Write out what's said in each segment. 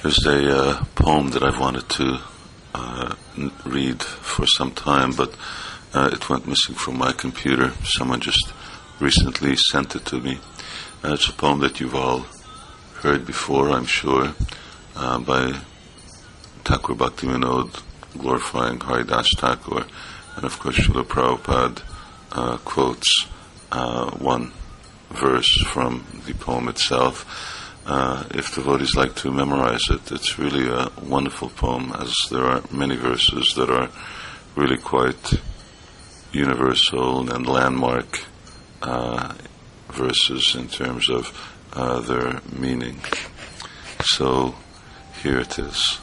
Here's a poem that I've wanted to read for some time, but it went missing from my computer. Someone just recently sent it to me. It's a poem that you've all heard before, I'm sure, by Thakur Bhaktivinoda, glorifying Haridas Thakur, and of course Srila Prabhupada quotes one verse from the poem itself. If devotees like to memorize it, it's really a wonderful poem, as there are many verses that are really quite universal and landmark verses in terms of their meaning. So here it is.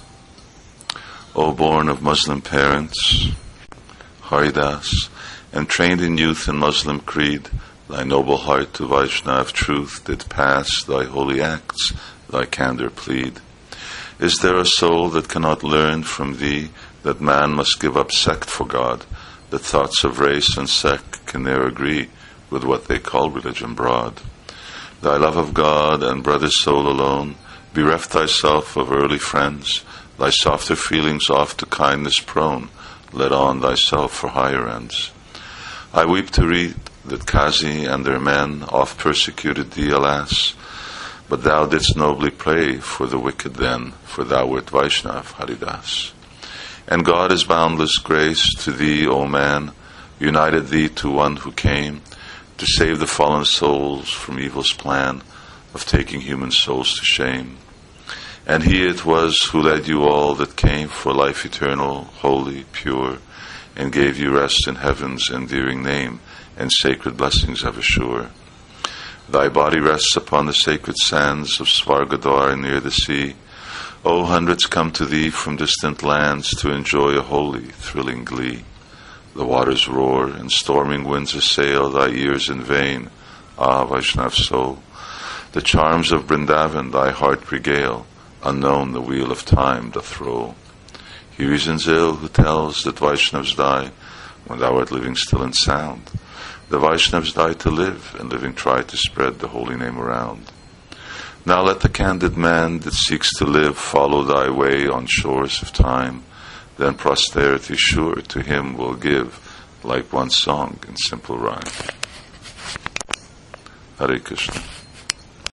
O born of Muslim parents, Haridas, and trained in youth in Muslim creed, thy noble heart to Vaishnav truth did pass, thy holy acts, thy candor plead. Is there a soul that cannot learn from thee that man must give up sect for God, that thoughts of race and sect can ne'er agree with what they call religion broad? Thy love of God and brother soul alone, bereft thyself of early friends, thy softer feelings oft to kindness prone, led on thyself for higher ends. I weep to read that Kazi and their men oft persecuted thee, alas, but thou didst nobly pray for the wicked then, for thou wert Vaishnav, Haridas. And God is boundless grace to thee, O man, united thee to one who came to save the fallen souls from evil's plan of taking human souls to shame. And he it was who led you all that came for life eternal, holy, pure, and gave you rest in heaven's endearing name, and sacred blessings ever sure. Thy body rests upon the sacred sands of Svargadwar near the sea. O hundreds come to thee from distant lands to enjoy a holy, thrilling glee. The waters roar and storming winds assail thy ears in vain. Ah, Vaishnav soul, the charms of Vrindavan thy heart regale, unknown the wheel of time doth roll. He reasons ill who tells that Vaishnavs die when thou art living still and sound. The Vaishnavs die to live, and living try to spread the holy name around. Now let the candid man that seeks to live follow thy way on shores of time, then posterity sure to him will give, like one song in simple rhyme. Hare Krishna.